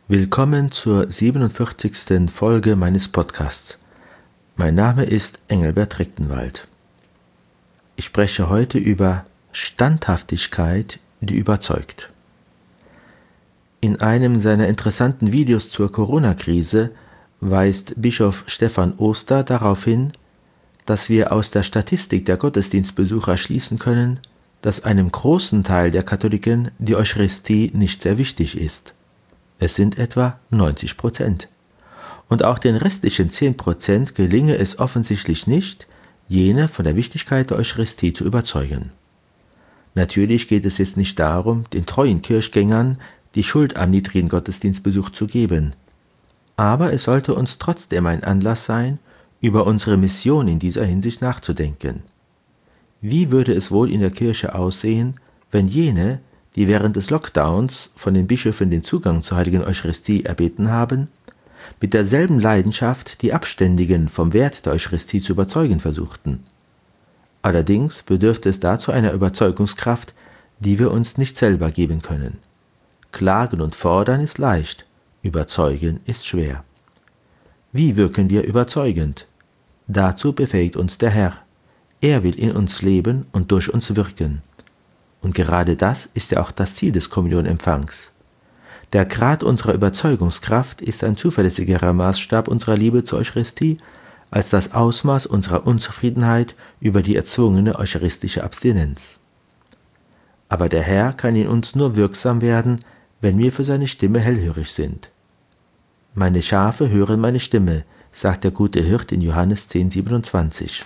Willkommen zur 47. Folge meines Podcasts. Mein Name ist Engelbert Rechtenwald. Ich spreche heute über Standhaftigkeit, die überzeugt. In einem seiner interessanten Videos zur Corona-Krise weist Bischof Stefan Oster darauf hin, dass wir aus der Statistik der Gottesdienstbesucher schließen können, dass einem großen Teil der Katholiken die Eucharistie nicht sehr wichtig ist. Es sind etwa 90%. Und auch den restlichen 10% gelinge es offensichtlich nicht, jene von der Wichtigkeit der Eucharistie zu überzeugen. Natürlich geht es jetzt nicht darum, den treuen Kirchgängern die Schuld am niedrigen Gottesdienstbesuch zu geben. Aber es sollte uns trotzdem ein Anlass sein, über unsere Mission in dieser Hinsicht nachzudenken. Wie würde es wohl in der Kirche aussehen, wenn jene, die während des Lockdowns von den Bischöfen den Zugang zur heiligen Eucharistie erbeten haben, mit derselben Leidenschaft die Abständigen vom Wert der Eucharistie zu überzeugen versuchten? Allerdings bedürfte es dazu einer Überzeugungskraft, die wir uns nicht selber geben können. Klagen und fordern ist leicht, überzeugen ist schwer. Wie wirken wir überzeugend? Dazu befähigt uns der Herr. Er will in uns leben und durch uns wirken. Und gerade das ist ja auch das Ziel des Kommunionempfangs. Der Grad unserer Überzeugungskraft ist ein zuverlässigerer Maßstab unserer Liebe zur Eucharistie als das Ausmaß unserer Unzufriedenheit über die erzwungene eucharistische Abstinenz. Aber der Herr kann in uns nur wirksam werden, wenn wir für seine Stimme hellhörig sind. Meine Schafe hören meine Stimme, sagt der gute Hirt in Johannes 10,27.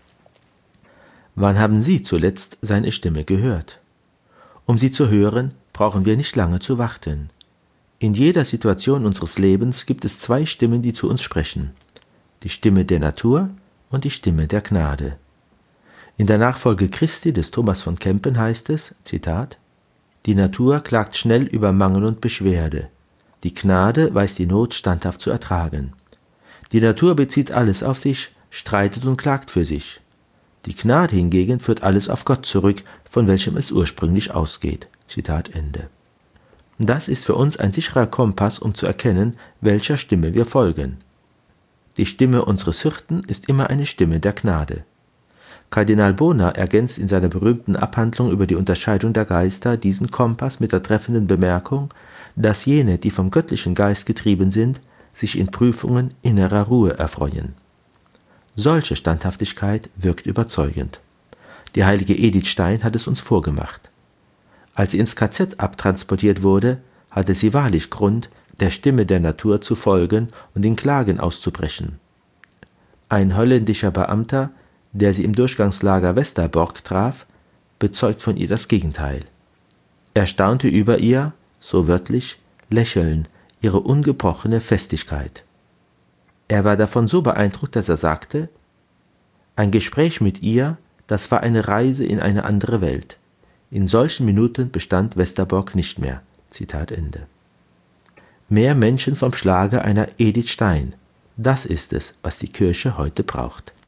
Wann haben Sie zuletzt seine Stimme gehört? Um sie zu hören, brauchen wir nicht lange zu warten. In jeder Situation unseres Lebens gibt es zwei Stimmen, die zu uns sprechen: die Stimme der Natur und die Stimme der Gnade. In der Nachfolge Christi des Thomas von Kempen heißt es, Zitat: Die Natur klagt schnell über Mangel und Beschwerde. Die Gnade weiß die Not standhaft zu ertragen. Die Natur bezieht alles auf sich, streitet und klagt für sich. Die Gnade hingegen führt alles auf Gott zurück, von welchem es ursprünglich ausgeht. Zitat Ende. Das ist für uns ein sicherer Kompass, um zu erkennen, welcher Stimme wir folgen. Die Stimme unseres Hirten ist immer eine Stimme der Gnade. Kardinal Bona ergänzt in seiner berühmten Abhandlung über die Unterscheidung der Geister diesen Kompass mit der treffenden Bemerkung, dass jene, die vom göttlichen Geist getrieben sind, sich in Prüfungen innerer Ruhe erfreuen. Solche Standhaftigkeit wirkt überzeugend. Die heilige Edith Stein hat es uns vorgemacht. Als sie ins KZ abtransportiert wurde, hatte sie wahrlich Grund, der Stimme der Natur zu folgen und in Klagen auszubrechen. Ein holländischer Beamter, der sie im Durchgangslager Westerbork traf, bezeugt von ihr das Gegenteil. Er staunte über ihr, so wörtlich, Lächeln, ihre ungebrochene Festigkeit. Er war davon so beeindruckt, dass er sagte: Ein Gespräch mit ihr, das war eine Reise in eine andere Welt. In solchen Minuten bestand Westerbork nicht mehr. Zitat Ende. Mehr Menschen vom Schlage einer Edith Stein. Das ist es, was die Kirche heute braucht.